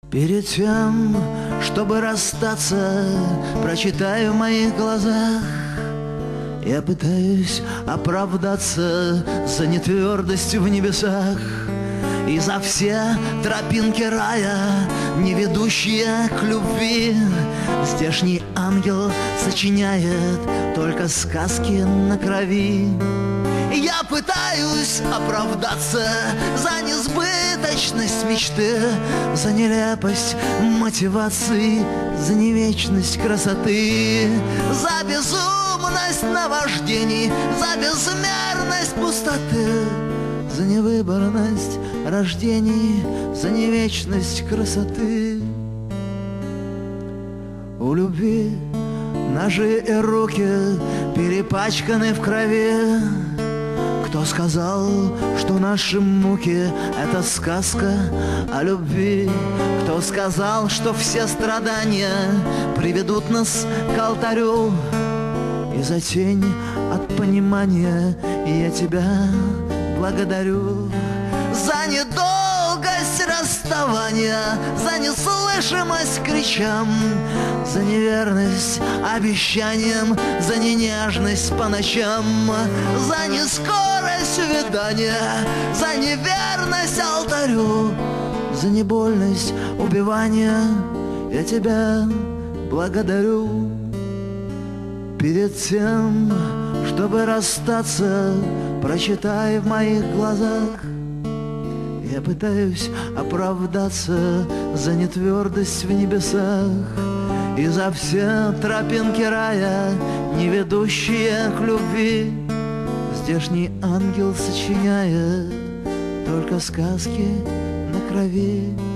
Перед тем, чтобы расстаться, прочитаю в моих глазах. Я пытаюсь оправдаться за нетвердостью в небесах и за все тропинки рая, не ведущие к любви. Здешний ангел сочиняет только сказки на крови. Я пытаюсь оправдаться за несбыточность мечты, за нелепость мотивации, за невечность красоты, за безумность наваждений, за безмерность пустоты, за невыборность рождений, за невечность красоты. У любви ножи и руки перепачканы в крови. Кто сказал, что наши муки — это сказка о любви? Кто сказал, что все страдания приведут нас к алтарю? И за тень от понимания я тебя благодарю. За недолгость расставания, за неслышимость кричам, за неверность обещаниям, за ненежность по ночам, за нескорость увядания, за неверность алтарю, за небольность убивания я тебя благодарю. Перед тем, чтобы расстаться, прочитай в моих глазах. Я пытаюсь оправдаться за нетвердость в небесах и за все тропинки рая, не ведущие к любви. Здешний ангел сочиняет только сказки на крови.